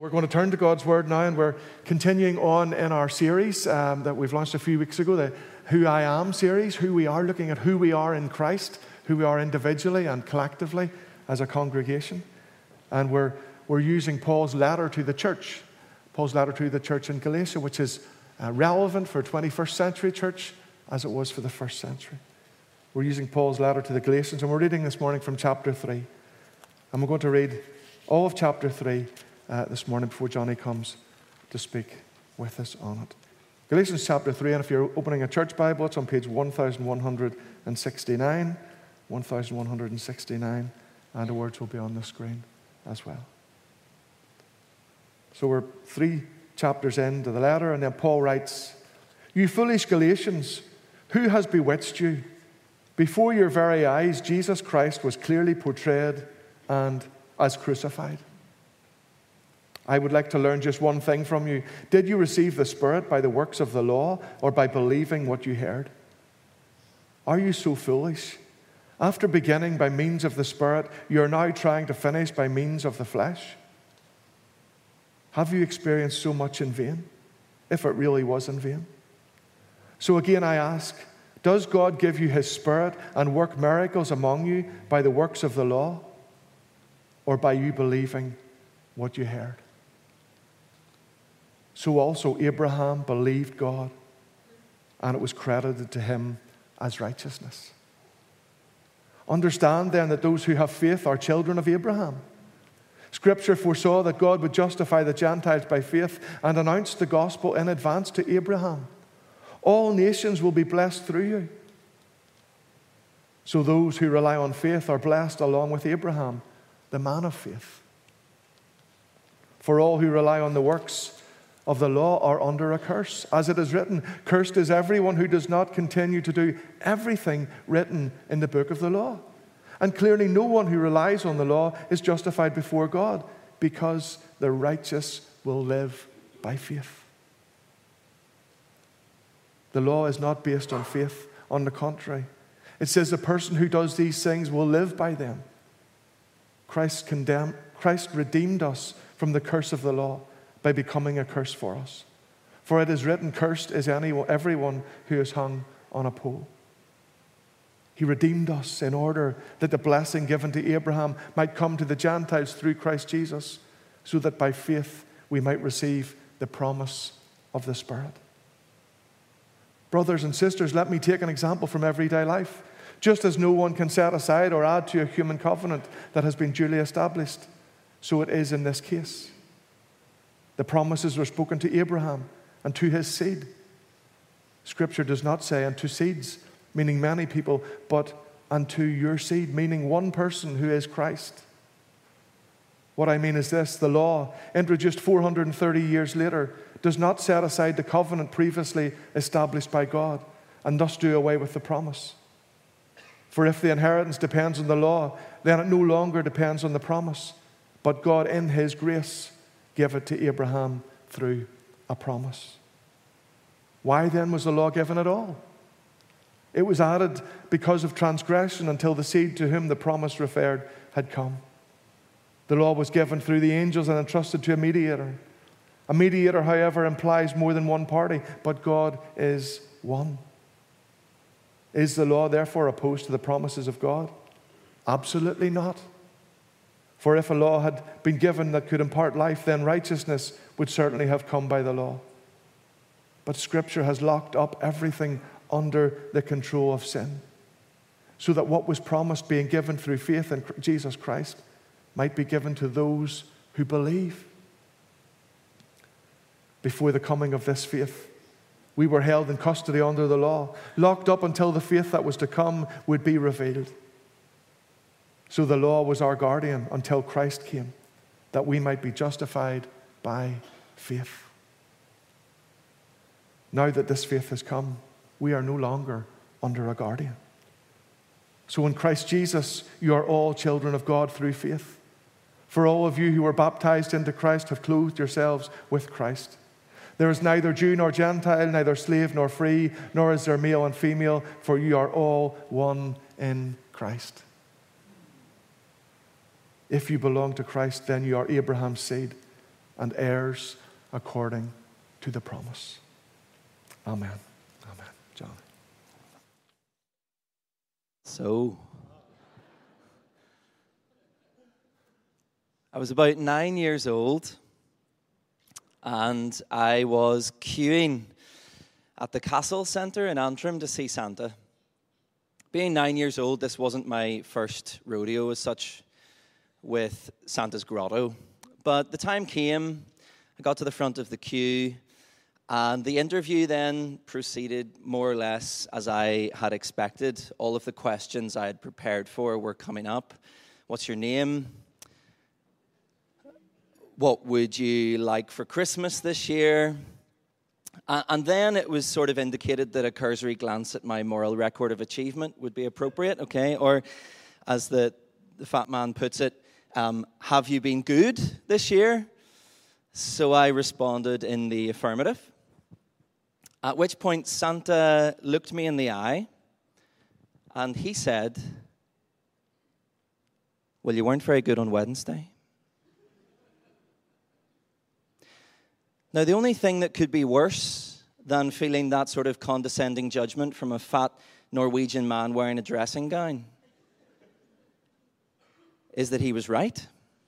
We're going to turn to God's Word now, and we're continuing on in our series that we've launched a few weeks ago, the Who I Am series, who we are, looking at who we are in Christ, who we are individually and collectively as a congregation. And we're using Paul's letter to the church in Galatia, which is relevant for 21st century church as it was for the first century. We're using Paul's letter to the Galatians, and we're reading this morning from chapter 3. And we're going to read all of chapter 3 this morning before Johnny comes to speak with us on it. Galatians chapter 3, and if you're opening a church Bible, it's on page 1169, and the words will be on the screen as well. So we're 3 chapters into the letter, and then Paul writes, "You foolish Galatians, who has bewitched you? Before your very eyes, Jesus Christ was clearly portrayed and as crucified. I would like to learn just one thing from you. Did you receive the Spirit by the works of the law or by believing what you heard? Are you so foolish? After beginning by means of the Spirit, you are now trying to finish by means of the flesh. Have you experienced so much in vain, if it really was in vain? So again I ask, does God give you His Spirit and work miracles among you by the works of the law or by you believing what you heard? So also Abraham believed God, and it was credited to him as righteousness. Understand then that those who have faith are children of Abraham. Scripture foresaw that God would justify the Gentiles by faith and announced the gospel in advance to Abraham. All nations will be blessed through you. So those who rely on faith are blessed along with Abraham, the man of faith. For all who rely on the works of the law are under a curse. As it is written, cursed is everyone who does not continue to do everything written in the book of the law. And clearly no one who relies on the law is justified before God, because the righteous will live by faith. The law is not based on faith. On the contrary, it says the person who does these things will live by them. Christ redeemed us from the curse of the law by becoming a curse for us. For it is written, cursed is everyone who is hung on a pole. He redeemed us in order that the blessing given to Abraham might come to the Gentiles through Christ Jesus, so that by faith we might receive the promise of the Spirit. Brothers and sisters, let me take an example from everyday life. Just as no one can set aside or add to a human covenant that has been duly established, so it is in this case. The promises were spoken to Abraham and to his seed. Scripture does not say unto seeds, meaning many people, but unto your seed, meaning one person who is Christ. What I mean is this: the law, introduced 430 years later, does not set aside the covenant previously established by God and thus do away with the promise. For if the inheritance depends on the law, then it no longer depends on the promise, but God in His grace gave it to Abraham through a promise. Why then was the law given at all? It was added because of transgression until the seed to whom the promise referred had come. The law was given through the angels and entrusted to a mediator. A mediator, however, implies more than one party, but God is one. Is the law therefore opposed to the promises of God? Absolutely not. For if a law had been given that could impart life, then righteousness would certainly have come by the law. But Scripture has locked up everything under the control of sin, so that what was promised, being given through faith in Jesus Christ, might be given to those who believe. Before the coming of this faith, we were held in custody under the law, locked up until the faith that was to come would be revealed. So the law was our guardian until Christ came, that we might be justified by faith. Now that this faith has come, we are no longer under a guardian. So in Christ Jesus, you are all children of God through faith. For all of you who were baptized into Christ have clothed yourselves with Christ. There is neither Jew nor Gentile, neither slave nor free, nor is there male and female, for you are all one in Christ. If you belong to Christ, then you are Abraham's seed and heirs according to the promise. Amen. Amen. John. So, I was about 9 years old, and I was queuing at the Castle Centre in Antrim to see Santa. Being 9 years old, this wasn't my first rodeo as such with Santa's Grotto. But the time came, I got to the front of the queue, and the interview then proceeded more or less as I had expected. All of the questions I had prepared for were coming up. What's your name? What would you like for Christmas this year? And then it was sort of indicated that a cursory glance at my moral record of achievement would be appropriate, okay? Or as the fat man puts it, have you been good this year? So I responded in the affirmative. At which point Santa looked me in the eye and he said, well, you weren't very good on Wednesday. Now, the only thing that could be worse than feeling that sort of condescending judgment from a fat Norwegian man wearing a dressing gown is that he was right.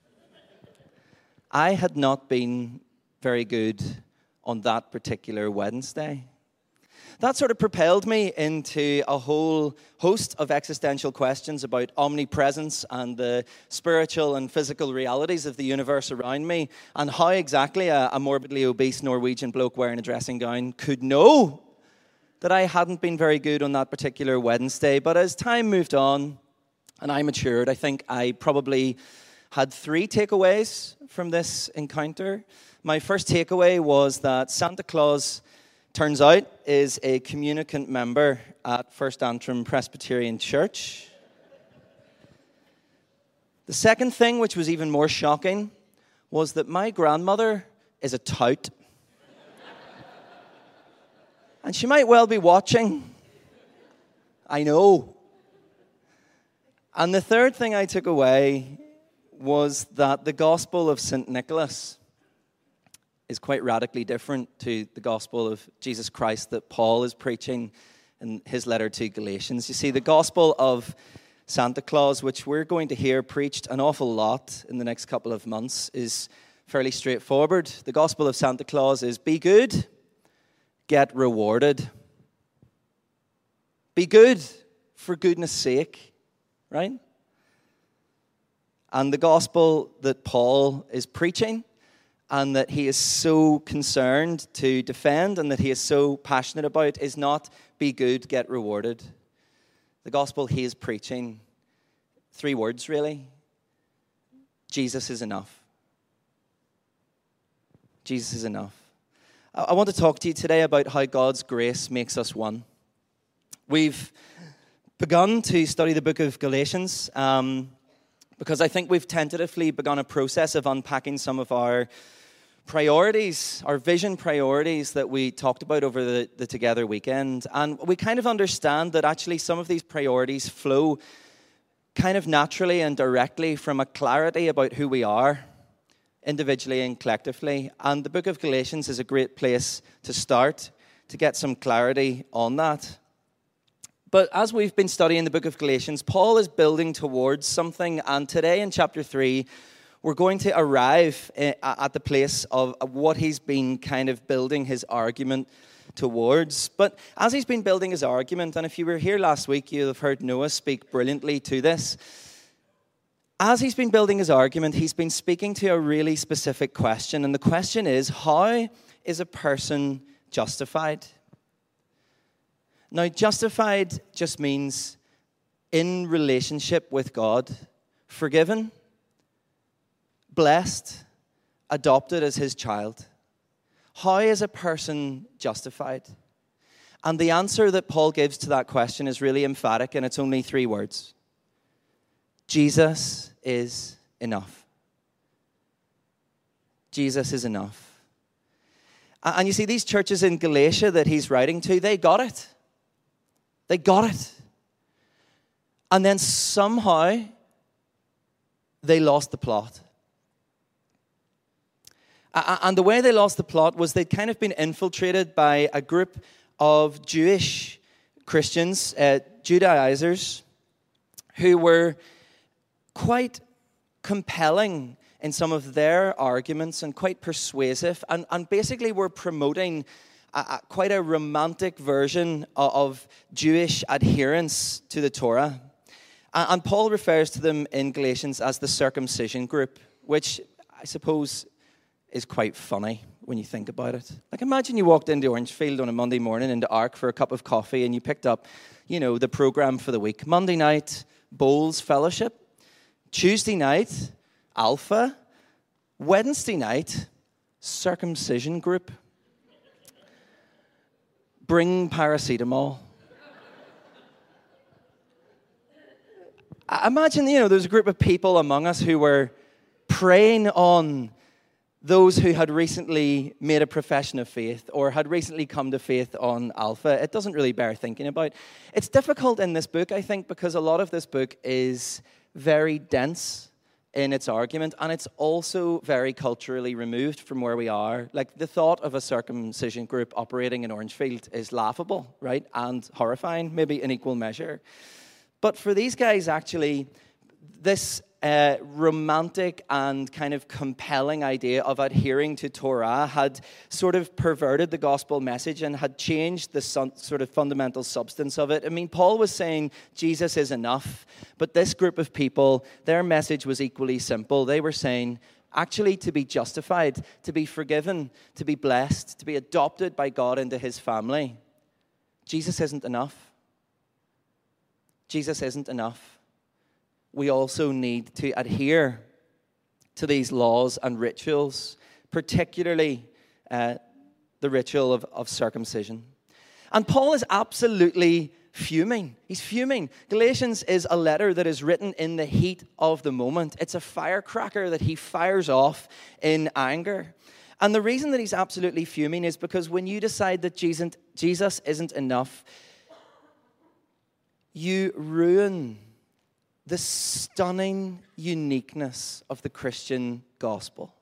I had not been very good on that particular Wednesday. That sort of propelled me into a whole host of existential questions about omnipresence and the spiritual and physical realities of the universe around me, and how exactly a morbidly obese Norwegian bloke wearing a dressing gown could know that I hadn't been very good on that particular Wednesday. But as time moved on and I matured, I think I probably had 3 takeaways from this encounter. My first takeaway was that Santa Claus, turns out, is a communicant member at First Antrim Presbyterian Church. The second thing, which was even more shocking, was that my grandmother is a tout. And she might well be watching. I know. And the third thing I took away was that the Gospel of St. Nicholas is quite radically different to the gospel of Jesus Christ that Paul is preaching in his letter to Galatians. You see, the gospel of Santa Claus, which we're going to hear preached an awful lot in the next couple of months, is fairly straightforward. The gospel of Santa Claus is be good, get rewarded. Be good for goodness sake, right? And the gospel that Paul is preaching and that he is so concerned to defend and that he is so passionate about is not be good, get rewarded. The gospel he is preaching, 3 words really. Jesus is enough. Jesus is enough. I want to talk to you today about how God's grace makes us one. We've begun to study the book of Galatians because I think we've tentatively begun a process of unpacking some of our priorities, our vision priorities that we talked about over the Together weekend. And we kind of understand that actually some of these priorities flow kind of naturally and directly from a clarity about who we are, individually and collectively. And the book of Galatians is a great place to start, to get some clarity on that. But as we've been studying the book of Galatians, Paul is building towards something. And today in chapter 3, we're going to arrive at the place of what he's been kind of building his argument towards. But as he's been building his argument, and if you were here last week, you'll have heard Noah speak brilliantly to this. As he's been building his argument, he's been speaking to a really specific question. And the question is, how is a person justified? Now, justified just means in relationship with God, forgiven, blessed, adopted as his child. How is a person justified? And the answer that Paul gives to that question is really emphatic, and it's only 3 words. Jesus is enough. Jesus is enough. And you see, these churches in Galatia that he's writing to, they got it. They got it. And then somehow they lost the plot. And the way they lost the plot was they'd kind of been infiltrated by a group of Jewish Christians, Judaizers, who were quite compelling in some of their arguments and quite persuasive, and basically were promoting quite a romantic version of Jewish adherence to the Torah. And Paul refers to them in Galatians as the circumcision group, which I suppose is quite funny when you think about it. Like, imagine you walked into Orangefield on a Monday morning into Ark for a cup of coffee and you picked up, the program for the week. Monday night, Bowls Fellowship. Tuesday night, Alpha. Wednesday night, circumcision group. Bring paracetamol. Imagine, there's a group of people among us who were preying on those who had recently made a profession of faith or had recently come to faith on Alpha. It doesn't really bear thinking about. It's difficult in this book, I think, because a lot of this book is very dense in its argument, and it's also very culturally removed from where we are. Like, the thought of a circumcision group operating in Orangefield is laughable, right? And horrifying, maybe in equal measure. But for these guys, actually, this romantic and kind of compelling idea of adhering to Torah had sort of perverted the gospel message and had changed the sort of fundamental substance of it. I mean, Paul was saying Jesus is enough, but this group of people, their message was equally simple. They were saying, actually, to be justified, to be forgiven, to be blessed, to be adopted by God into his family, Jesus isn't enough. Jesus isn't enough. We also need to adhere to these laws and rituals, particularly the ritual of circumcision. And Paul is absolutely fuming. He's fuming. Galatians is a letter that is written in the heat of the moment. It's a firecracker that he fires off in anger. And the reason that he's absolutely fuming is because when you decide that Jesus isn't enough, you ruin the stunning uniqueness of the Christian gospel.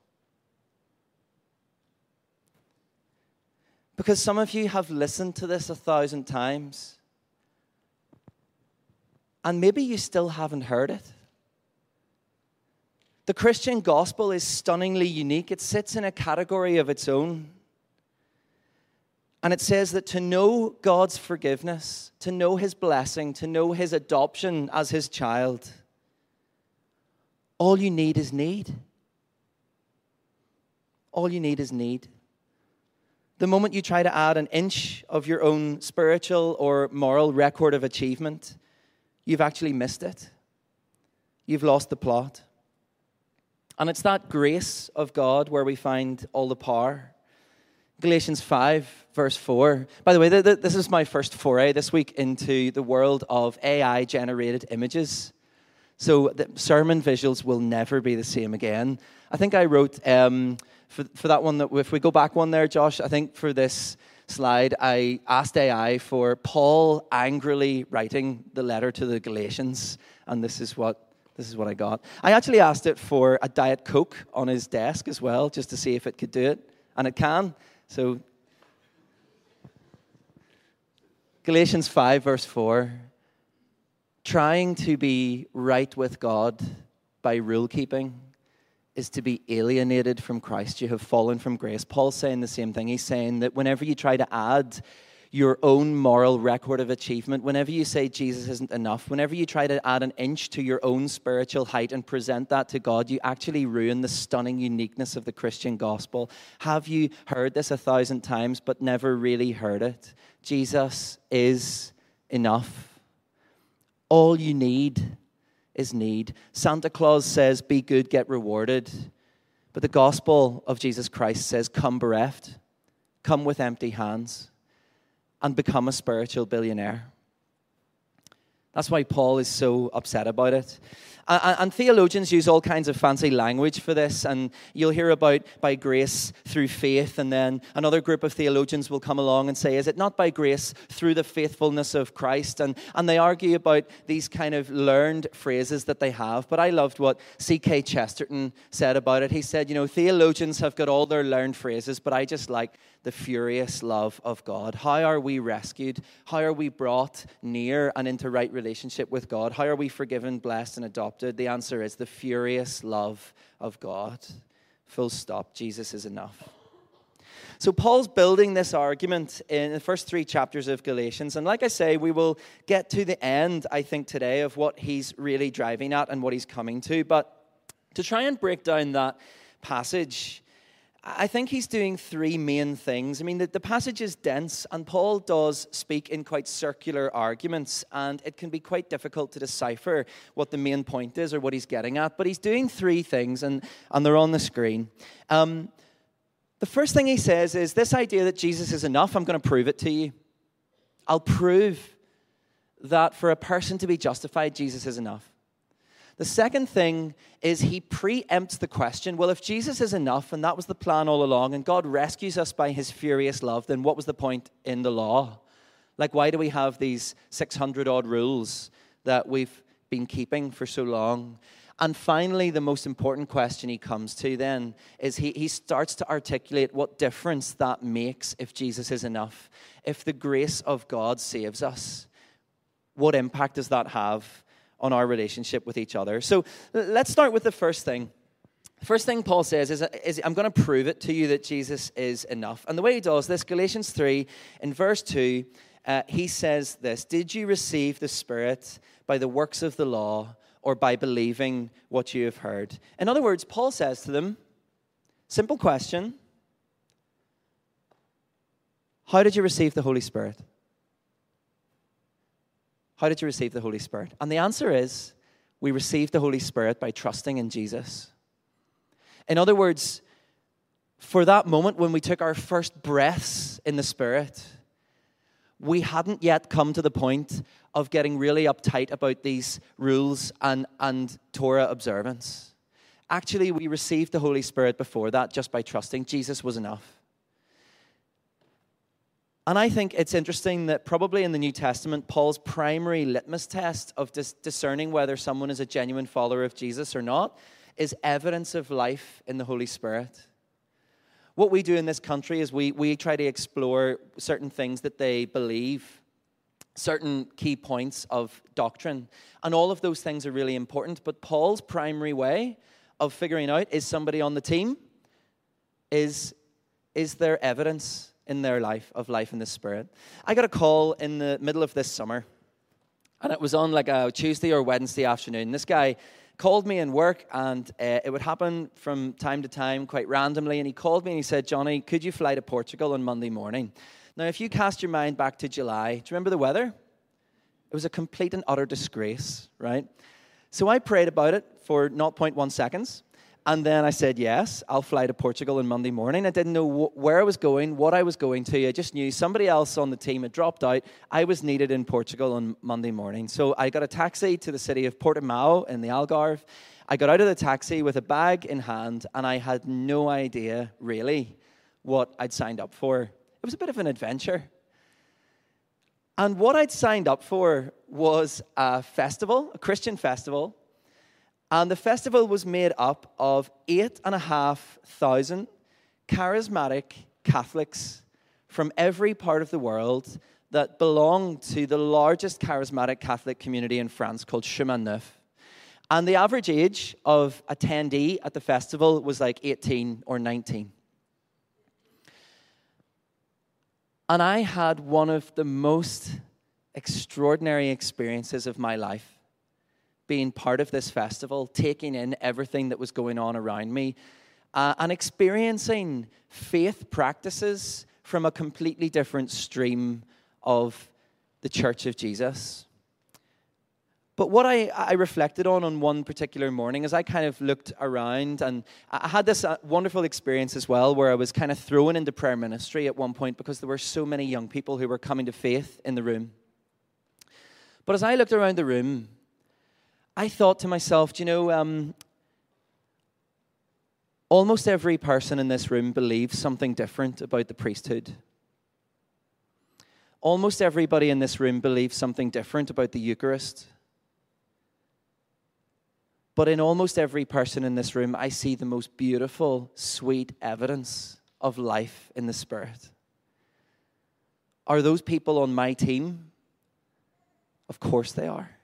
Because some of you have listened to this 1,000 times, and maybe you still haven't heard it. The Christian gospel is stunningly unique. It sits in a category of its own. And it says that to know God's forgiveness, to know his blessing, to know his adoption as his child, all you need is need. All you need is need. The moment you try to add an inch of your own spiritual or moral record of achievement, you've actually missed it. You've lost the plot. And it's that grace of God where we find all the power. Galatians 5, verse 4. By the way, this is my first foray this week into the world of AI-generated images. So the sermon visuals will never be the same again. I think I wrote, for that one, if we go back one there, Josh, I think for this slide, I asked AI for Paul angrily writing the letter to the Galatians, and this is what I got. I actually asked it for a Diet Coke on his desk as well, just to see if it could do it, and it can. So, Galatians 5, verse 4, trying to be right with God by rule keeping is to be alienated from Christ. You have fallen from grace. Paul's saying the same thing. He's saying that whenever you try to add your own moral record of achievement, whenever you say Jesus isn't enough, whenever you try to add an inch to your own spiritual height and present that to God, you actually ruin the stunning uniqueness of the Christian gospel. Have you heard this 1,000 times but never really heard it? Jesus is enough. All you need is need. Santa Claus says, be good, get rewarded. But the gospel of Jesus Christ says, come bereft, come with empty hands, and become a spiritual billionaire. That's why Paul is so upset about it. And theologians use all kinds of fancy language for this, and you'll hear about by grace through faith, and then another group of theologians will come along and say, is it not by grace through the faithfulness of Christ? And they argue about these kind of learned phrases that they have. But I loved what C.K. Chesterton said about it. He said, theologians have got all their learned phrases, but I just like the furious love of God. How are we rescued? How are we brought near and into right relationship with God? How are we forgiven, blessed, and adopted? The answer is the furious love of God. Full stop. Jesus is enough. So Paul's building this argument in the first 3 chapters of Galatians. And like I say, we will get to the end, I think, today of what he's really driving at and what he's coming to. But to try and break down that passage, I think he's doing 3 main things. I mean, the passage is dense, and Paul does speak in quite circular arguments, and it can be quite difficult to decipher what the main point is or what he's getting at. But he's doing 3 things, and they're on the screen. The first thing he says is this idea that Jesus is enough. I'm going to prove it to you. I'll prove that for a person to be justified, Jesus is enough. The second thing is he preempts the question, well, if Jesus is enough, and that was the plan all along, and God rescues us by his furious love, then what was the point in the law? Like, why do we have these 600-odd rules that we've been keeping for so long? And finally, the most important question he comes to then is he starts to articulate what difference that makes if Jesus is enough. If the grace of God saves us, what impact does that have on our relationship with each other? So let's start with the first thing. The first thing Paul says is I'm going to prove it to you that Jesus is enough. And the way he does this, Galatians 3, in verse 2, he says this, did you receive the Spirit by the works of the law or by believing what you have heard? In other words, Paul says to them, simple question, how did you receive the Holy Spirit? How did you receive the Holy Spirit? And the answer is, we received the Holy Spirit by trusting in Jesus. In other words, for that moment when we took our first breaths in the Spirit, we hadn't yet come to the point of getting really uptight about these rules and Torah observance. Actually, we received the Holy Spirit before that just by trusting. Jesus was enough. And I think it's interesting that probably in the New Testament, Paul's primary litmus test of discerning whether someone is a genuine follower of Jesus or not is evidence of life in the Holy Spirit. What we do in this country is we try to explore certain things that they believe, certain key points of doctrine. And all of those things are really important. But Paul's primary way of figuring out, is somebody on the team? Is there evidence in their life of life in the Spirit? I got a call in the middle of this summer, and it was on like a Tuesday or Wednesday afternoon. This guy called me in work, and it would happen from time to time, quite randomly, and he called me and he said, Johnny, could you fly to Portugal on Monday morning? Now, if you cast your mind back to July, do you remember the weather? It was a complete and utter disgrace, right? So I prayed about it for 0.1 seconds. And then I said, yes, I'll fly to Portugal on Monday morning. I didn't know where I was going, what I was going to. I just knew somebody else on the team had dropped out. I was needed in Portugal on Monday morning. So I got a taxi to the city of Portimao in the Algarve. I got out of the taxi with a bag in hand, and I had no idea, really, what I'd signed up for. It was a bit of an adventure. And what I'd signed up for was a festival, a Christian festival. And the festival was made up of 8,500 charismatic Catholics from every part of the world that belong to the largest charismatic Catholic community in France called Chemin Neuf. And the average age of attendee at the festival was like 18 or 19. And I had one of the most extraordinary experiences of my life, being part of this festival, taking in everything that was going on around me, and experiencing faith practices from a completely different stream of the Church of Jesus. But what I reflected on one particular morning as I kind of looked around, and I had this wonderful experience as well where I was kind of thrown into prayer ministry at one point because there were so many young people who were coming to faith in the room. But as I looked around the room, I thought to myself, almost every person in this room believes something different about the priesthood. Almost everybody in this room believes something different about the Eucharist. But in almost every person in this room, I see the most beautiful, sweet evidence of life in the Spirit. Are those people on my team? Of course they are.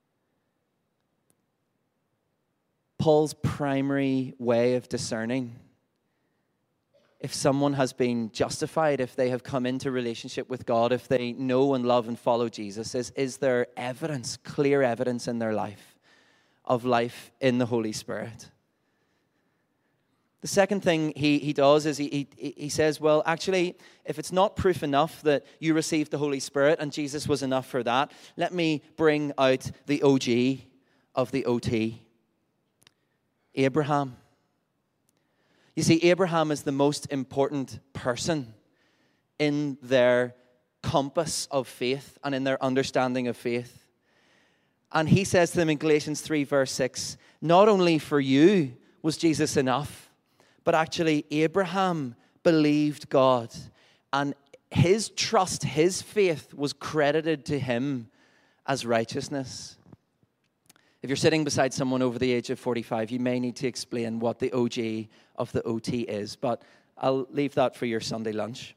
Paul's primary way of discerning if someone has been justified, if they have come into relationship with God, if they know and love and follow Jesus, is there evidence, clear evidence in their life of life in the Holy Spirit? The second thing he does is he says, well, actually, if it's not proof enough that you received the Holy Spirit and Jesus was enough for that, let me bring out the OG of the OT. Abraham. You see, Abraham is the most important person in their compass of faith and in their understanding of faith. And he says to them in Galatians 3, verse 6, not only for you was Jesus enough, but actually Abraham believed God, and his trust, his faith was credited to him as righteousness. If you're sitting beside someone over the age of 45, you may need to explain what the OG of the OT is, but I'll leave that for your Sunday lunch.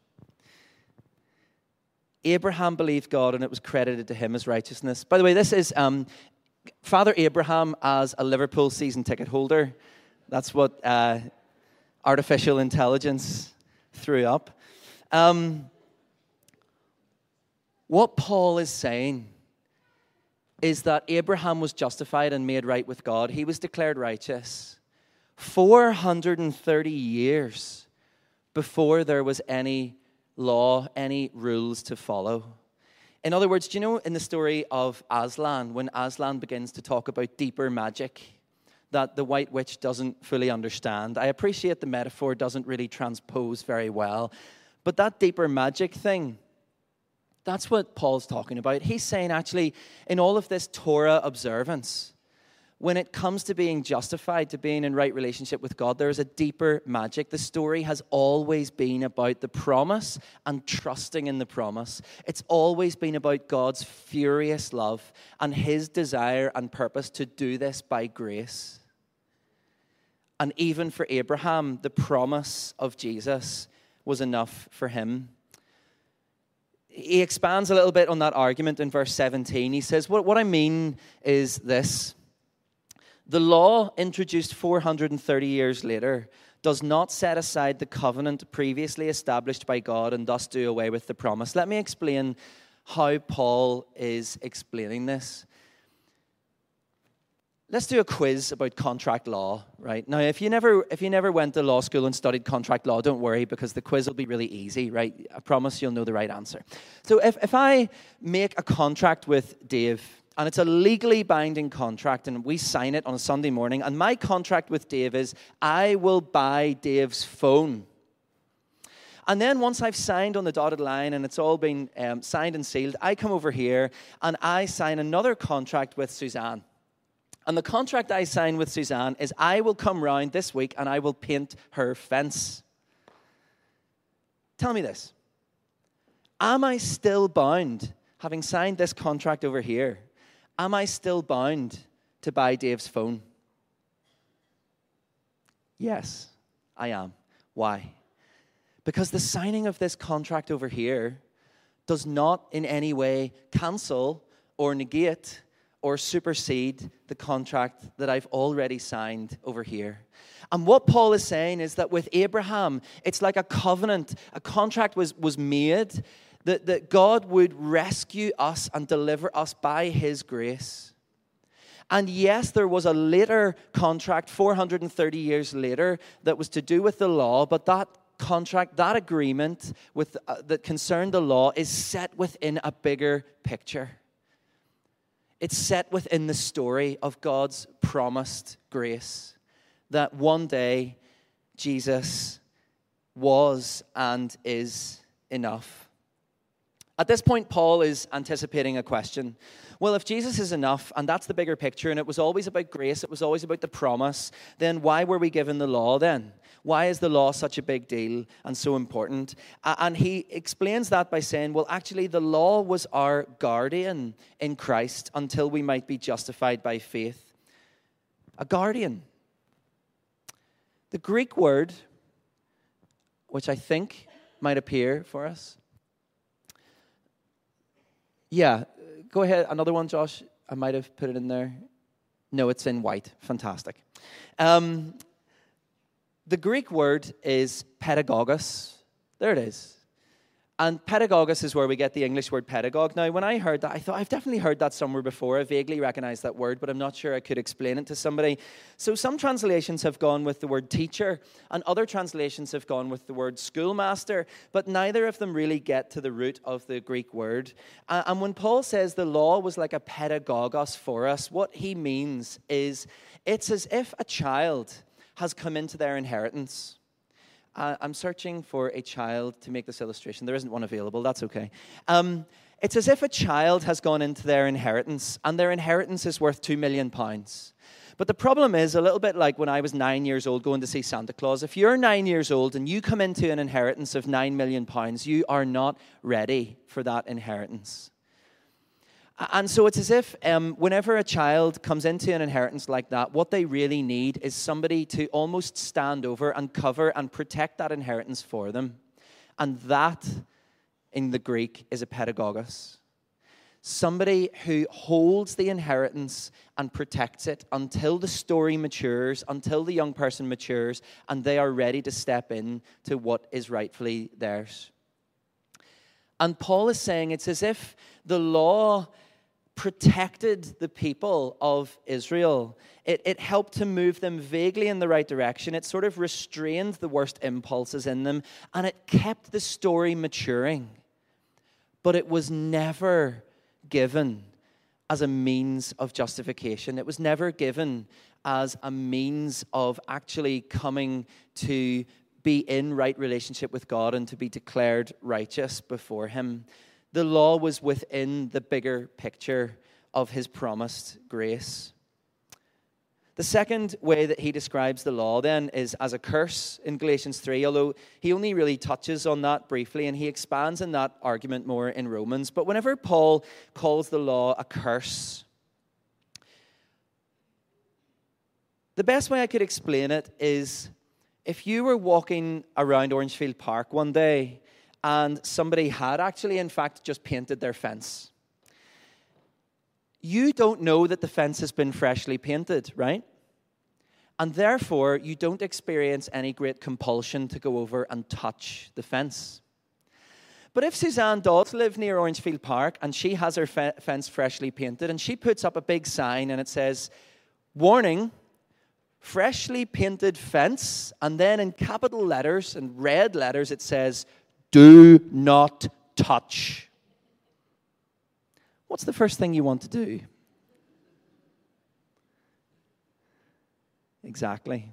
Abraham believed God, and it was credited to him as righteousness. By the way, this is Father Abraham as a Liverpool season ticket holder. That's what artificial intelligence threw up. What Paul is saying is that Abraham was justified and made right with God. He was declared righteous 430 years before there was any law, any rules to follow. In other words, do you know in the story of Aslan, when Aslan begins to talk about deeper magic that the White Witch doesn't fully understand? I appreciate the metaphor doesn't really transpose very well, but that deeper magic thing, that's what Paul's talking about. He's saying actually in all of this Torah observance, when it comes to being justified, to being in right relationship with God, there is a deeper magic. The story has always been about the promise and trusting in the promise. It's always been about God's furious love and his desire and purpose to do this by grace. And even for Abraham, the promise of Jesus was enough for him. He expands a little bit on that argument in verse 17. He says, what I mean is this. The law introduced 430 years later does not set aside the covenant previously established by God and thus do away with the promise. Let me explain how Paul is explaining this. Let's do a quiz about contract law, right? Now, if you never went to law school and studied contract law, don't worry, because the quiz will be really easy, right? I promise you'll know the right answer. So if I make a contract with Dave, and it's a legally binding contract, and we sign it on a Sunday morning, and my contract with Dave is, I will buy Dave's phone. And then once I've signed on the dotted line and it's all been signed and sealed, I come over here and I sign another contract with Suzanne. And the contract I sign with Suzanne is I will come round this week and I will paint her fence. Tell me this. Am I still bound, having signed this contract over here, am I still bound to buy Dave's phone? Yes, I am. Why? Because the signing of this contract over here does not in any way cancel or negate or supersede the contract that I've already signed over here. And what Paul is saying is that with Abraham, it's like a covenant. A contract was made that God would rescue us and deliver us by his grace. And yes, there was a later contract, 430 years later, that was to do with the law, but that contract, that agreement that concerned the law is set within a bigger picture. It's set within the story of God's promised grace, that one day Jesus was and is enough. At this point, Paul is anticipating a question. Well, if Jesus is enough, and that's the bigger picture, and it was always about grace, it was always about the promise, then why were we given the law then? Why is the law such a big deal and so important? And he explains that by saying, well, actually, the law was our guardian in Christ until we might be justified by faith. A guardian. The Greek word, which I think might appear for us. Yeah, go ahead. Another one, Josh. I might have put it in there. No, it's in white. Fantastic. The Greek word is pedagogos. There it is. And pedagogos is where we get the English word pedagogue. Now, when I heard that, I thought, I've definitely heard that somewhere before. I vaguely recognize that word, but I'm not sure I could explain it to somebody. So some translations have gone with the word teacher, and other translations have gone with the word schoolmaster, but neither of them really get to the root of the Greek word. And when Paul says the law was like a pedagogos for us, what he means is it's as if a child has come into their inheritance. I'm searching for a child to make this illustration. There isn't one available. That's okay. It's as if a child has gone into their inheritance, and their inheritance is worth £2 million. But the problem is, a little bit like when I was 9 years old going to see Santa Claus, if you're 9 years old and you come into an inheritance of £9 million, you are not ready for that inheritance. And so it's as if whenever a child comes into an inheritance like that, what they really need is somebody to almost stand over and cover and protect that inheritance for them. And that, in the Greek, is a pedagogos. Somebody who holds the inheritance and protects it until the story matures, until the young person matures, and they are ready to step in to what is rightfully theirs. And Paul is saying it's as if the law protected the people of Israel. It helped to move them vaguely in the right direction. It sort of restrained the worst impulses in them, and it kept the story maturing. But it was never given as a means of justification. It was never given as a means of actually coming to be in right relationship with God and to be declared righteous before Him. The law was within the bigger picture of His promised grace. The second way that he describes the law then is as a curse in Galatians 3, although he only really touches on that briefly, and he expands on that argument more in Romans. But whenever Paul calls the law a curse, the best way I could explain it is if you were walking around Orangefield Park one day and somebody had actually, in fact, just painted their fence. You don't know that the fence has been freshly painted, right? And therefore, you don't experience any great compulsion to go over and touch the fence. But if Suzanne does live near Orangefield Park and she has her fence freshly painted and she puts up a big sign and it says, "Warning, freshly painted fence," and then in capital letters and red letters it says, "Do not touch." What's the first thing you want to do? Exactly.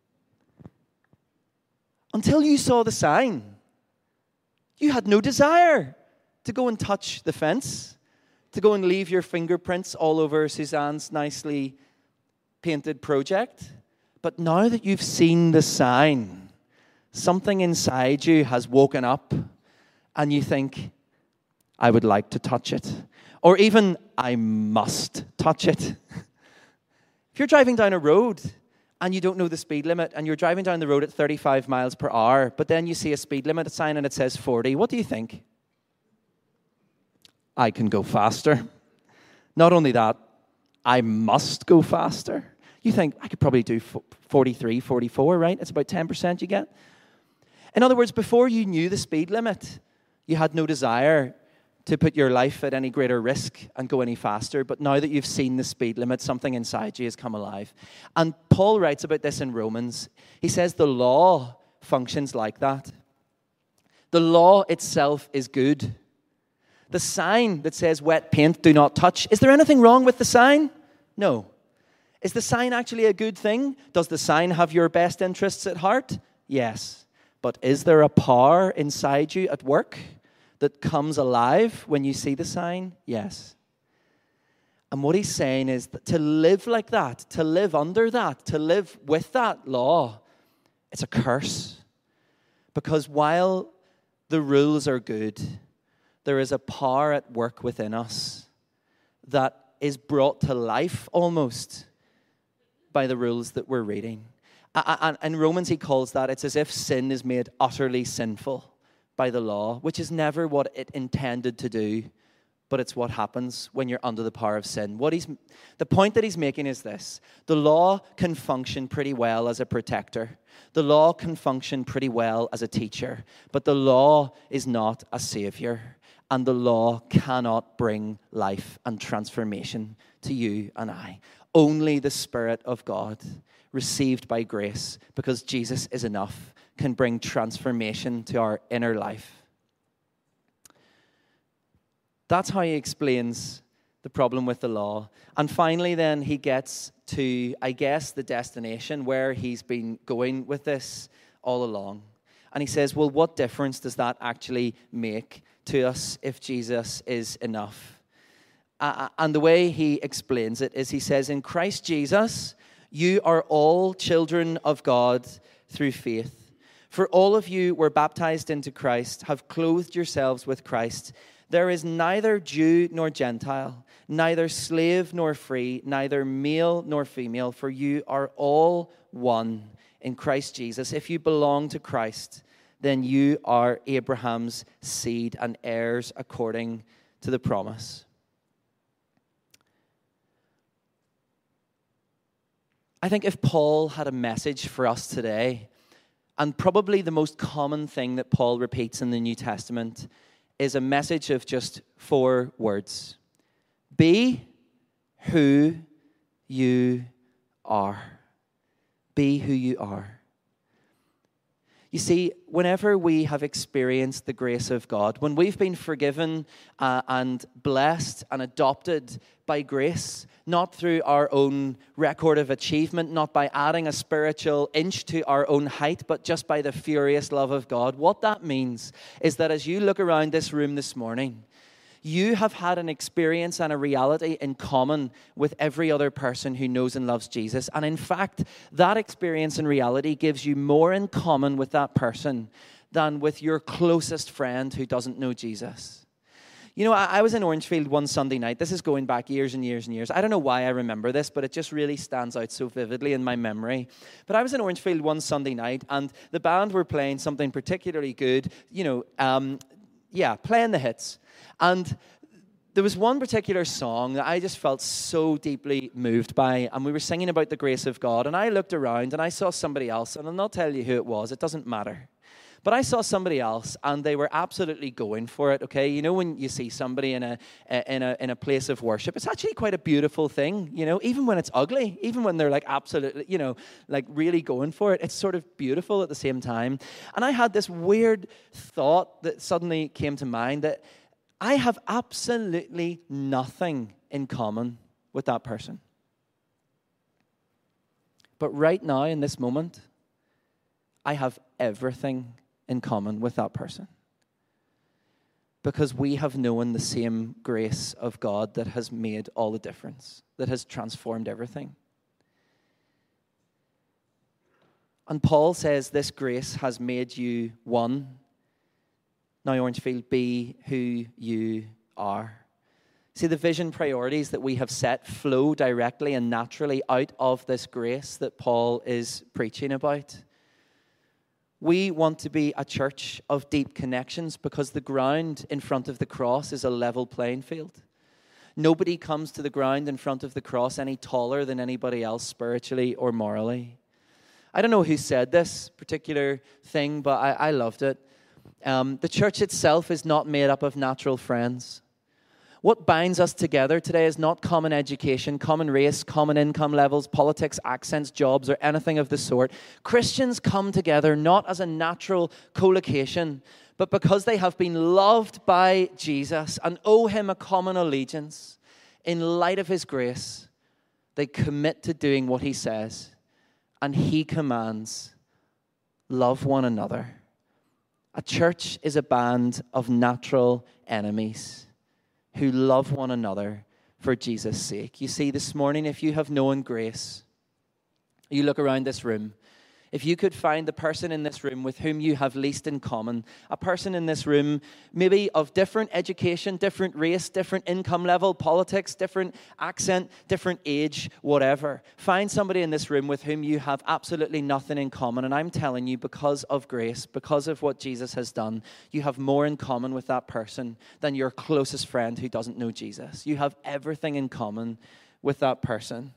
Until you saw the sign, you had no desire to go and touch the fence, to go and leave your fingerprints all over Suzanne's nicely painted project. But now that you've seen the sign, something inside you has woken up and you think, I would like to touch it. Or even, I must touch it. If you're driving down a road and you don't know the speed limit and you're driving down the road at 35 miles per hour, but then you see a speed limit sign and it says 40, what do you think? I can go faster. Not only that, I must go faster. You think, I could probably do 43, 44, right? It's about 10% you get. In other words, before you knew the speed limit, you had no desire to put your life at any greater risk and go any faster. But now that you've seen the speed limit, something inside you has come alive. And Paul writes about this in Romans. He says the law functions like that. The law itself is good. The sign that says wet paint, do not touch, is there anything wrong with the sign? No. Is the sign actually a good thing? Does the sign have your best interests at heart? Yes. But is there a power inside you at work that comes alive when you see the sign? Yes. And what he's saying is that to live like that, to live under that, to live with that law, it's a curse. Because while the rules are good, there is a power at work within us that is brought to life almost by the rules that we're reading. And in Romans, he calls that, it's as if sin is made utterly sinful by the law, which is never what it intended to do, but it's what happens when you're under the power of sin. The point that he's making is this: the law can function pretty well as a protector. The law can function pretty well as a teacher, but the law is not a savior, and the law cannot bring life and transformation to you and I. Only the Spirit of God, received by grace, because Jesus is enough, can bring transformation to our inner life. That's how he explains the problem with the law. And finally then he gets to, I guess, the destination where he's been going with this all along. And he says, well, what difference does that actually make to us if Jesus is enough? And the way he explains it is he says, in Christ Jesus, you are all children of God through faith. For all of you were baptized into Christ, have clothed yourselves with Christ. There is neither Jew nor Gentile, neither slave nor free, neither male nor female, for you are all one in Christ Jesus. If you belong to Christ, then you are Abraham's seed and heirs according to the promise. I think if Paul had a message for us today, and probably the most common thing that Paul repeats in the New Testament is a message of just 4 words. Be who you are. Be who you are. You see, whenever we have experienced the grace of God, when we've been forgiven and blessed and adopted by grace, not through our own record of achievement, not by adding a spiritual inch to our own height, but just by the furious love of God, what that means is that as you look around this room this morning, you have had an experience and a reality in common with every other person who knows and loves Jesus. And in fact, that experience and reality gives you more in common with that person than with your closest friend who doesn't know Jesus. You know, I was in Orangefield one Sunday night. This is going back years and years and years. I don't know why I remember this, but it just really stands out so vividly in my memory. But I was in Orangefield one Sunday night, and the band were playing something particularly good, playing the hits. And there was one particular song that I just felt so deeply moved by, and we were singing about the grace of God, and I looked around and I saw somebody else, and I'll not tell you who it was, it doesn't matter. But I saw somebody else, and they were absolutely going for it, okay? You know, when you see somebody in a place of worship, it's actually quite a beautiful thing, you know, even when it's ugly, even when they're like absolutely, you know, like really going for it, it's sort of beautiful at the same time. And I had this weird thought that suddenly came to mind that I have absolutely nothing in common with that person. But right now, in this moment, I have everything in common with that person. Because we have known the same grace of God that has made all the difference, that has transformed everything. And Paul says this grace has made you one. Now, Orangefield, be who you are. See, the vision priorities that we have set flow directly and naturally out of this grace that Paul is preaching about. We want to be a church of deep connections because the ground in front of the cross is a level playing field. Nobody comes to the ground in front of the cross any taller than anybody else spiritually or morally. I don't know who said this particular thing, but I loved it. The church itself is not made up of natural friends. What binds us together today is not common education, common race, common income levels, politics, accents, jobs, or anything of the sort. Christians come together not as a natural collocation, but because they have been loved by Jesus and owe him a common allegiance. In light of his grace, they commit to doing what he says, and he commands, love one another. A church is a band of natural enemies who love one another for Jesus' sake. You see, this morning, if you have known grace, you look around this room, if you could find the person in this room with whom you have least in common, a person in this room maybe of different education, different race, different income level, politics, different accent, different age, whatever. Find somebody in this room with whom you have absolutely nothing in common. And I'm telling you, because of grace, because of what Jesus has done, you have more in common with that person than your closest friend who doesn't know Jesus. You have everything in common with that person.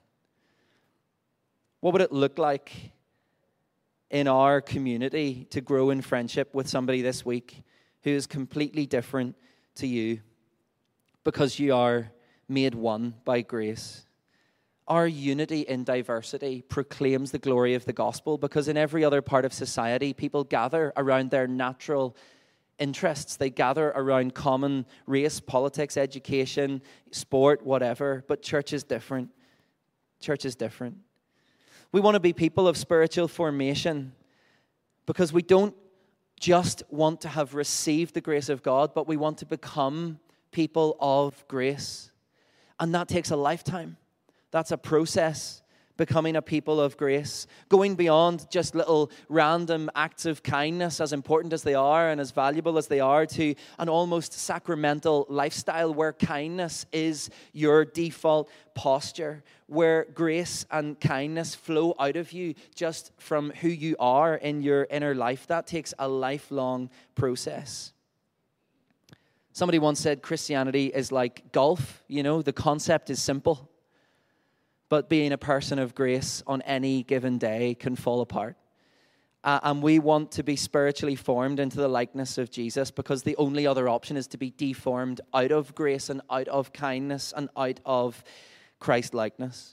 What would it look like in our community to grow in friendship with somebody this week who is completely different to you because you are made one by grace? Our unity in diversity proclaims the glory of the gospel, because in every other part of society, people gather around their natural interests. They gather around common race, politics, education, sport, whatever. But church is different. Church is different. We want to be people of spiritual formation because we don't just want to have received the grace of God, but we want to become people of grace. And that takes a lifetime. That's a process, becoming a people of grace, going beyond just little random acts of kindness, as important as they are and as valuable as they are, to an almost sacramental lifestyle where kindness is your default posture, where grace and kindness flow out of you just from who you are in your inner life. That takes a lifelong process. Somebody once said Christianity is like golf. You know, the concept is simple, but being a person of grace on any given day can fall apart. And we want to be spiritually formed into the likeness of Jesus, because the only other option is to be deformed out of grace and out of kindness and out of Christ-likeness.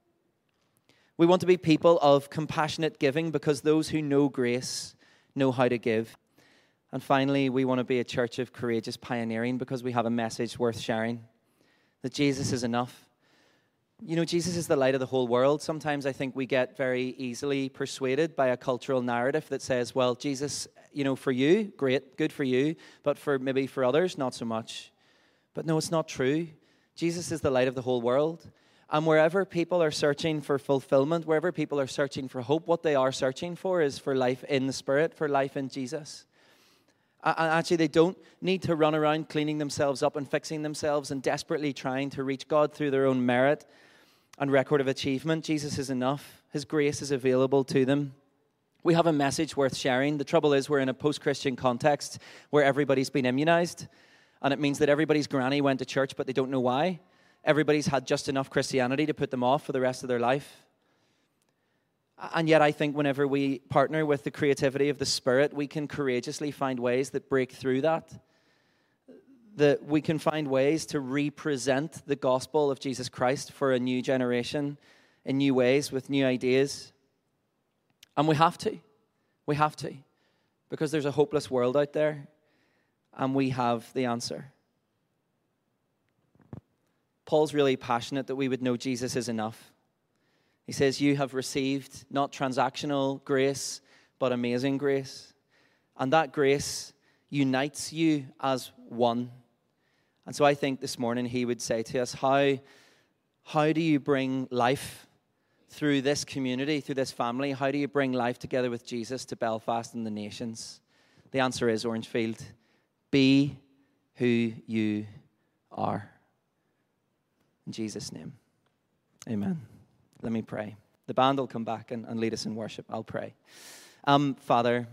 We want to be people of compassionate giving, because those who know grace know how to give. And finally, we want to be a church of courageous pioneering, because we have a message worth sharing, that Jesus is enough. You know, Jesus is the light of the whole world. Sometimes I think we get very easily persuaded by a cultural narrative that says, well, Jesus, you know, for you, great, good for you, but maybe for others, not so much. But no, it's not true. Jesus is the light of the whole world. And wherever people are searching for fulfillment, wherever people are searching for hope, what they are searching for is for life in the Spirit, for life in Jesus. And actually, they don't need to run around cleaning themselves up and fixing themselves and desperately trying to reach God through their own merit and record of achievement. Jesus is enough. His grace is available to them. We have a message worth sharing. The trouble is, we're in a post-Christian context where everybody's been immunized, and it means that everybody's granny went to church, but they don't know why. Everybody's had just enough Christianity to put them off for the rest of their life. And yet I think whenever we partner with the creativity of the Spirit, we can courageously find ways that break through that we can find ways to represent the gospel of Jesus Christ for a new generation in new ways with new ideas. And we have to. We have to. Because there's a hopeless world out there, and we have the answer. Paul's really passionate that we would know Jesus is enough. He says, you have received not transactional grace, but amazing grace. And that grace unites you as one. And so I think this morning he would say to us, how do you bring life through this community, through this family? How do you bring life together with Jesus to Belfast and the nations? The answer is, Orangefield, be who you are. In Jesus' name, amen. Let me pray. The band will come back and lead us in worship. I'll pray. Father,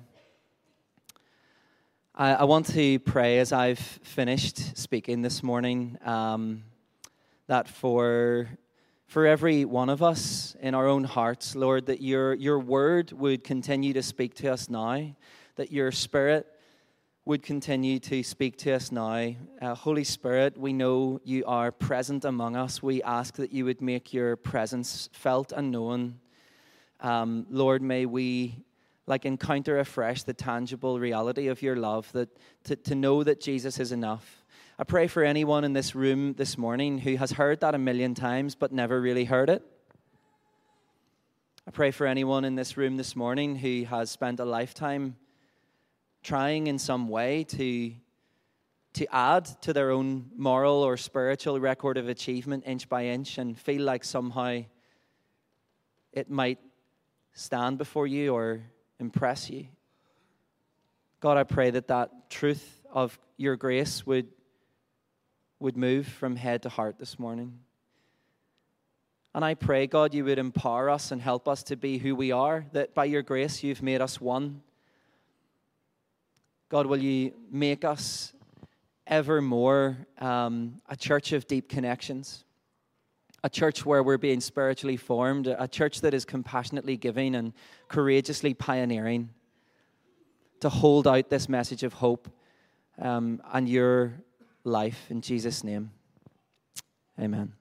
I want to pray as I've finished speaking this morning that for every one of us in our own hearts, Lord, that your word would continue to speak to us now, that your Spirit would continue to speak to us now. Holy Spirit, we know you are present among us. We ask that you would make your presence felt and known. Lord, may we encounter afresh the tangible reality of your love, that to know that Jesus is enough. I pray for anyone in this room this morning who has heard that 1,000,000 times but never really heard it. I pray for anyone in this room this morning who has spent a lifetime trying in some way to add to their own moral or spiritual record of achievement inch by inch and feel like somehow it might stand before you or impress you. God, I pray that truth of your grace would move from head to heart this morning. And I pray, God, you would empower us and help us to be who we are, that by your grace you've made us one. God, will you make us ever more a church of deep connections, a church where we're being spiritually formed, a church that is compassionately giving and courageously pioneering to hold out this message of hope and your life. In Jesus' name, amen.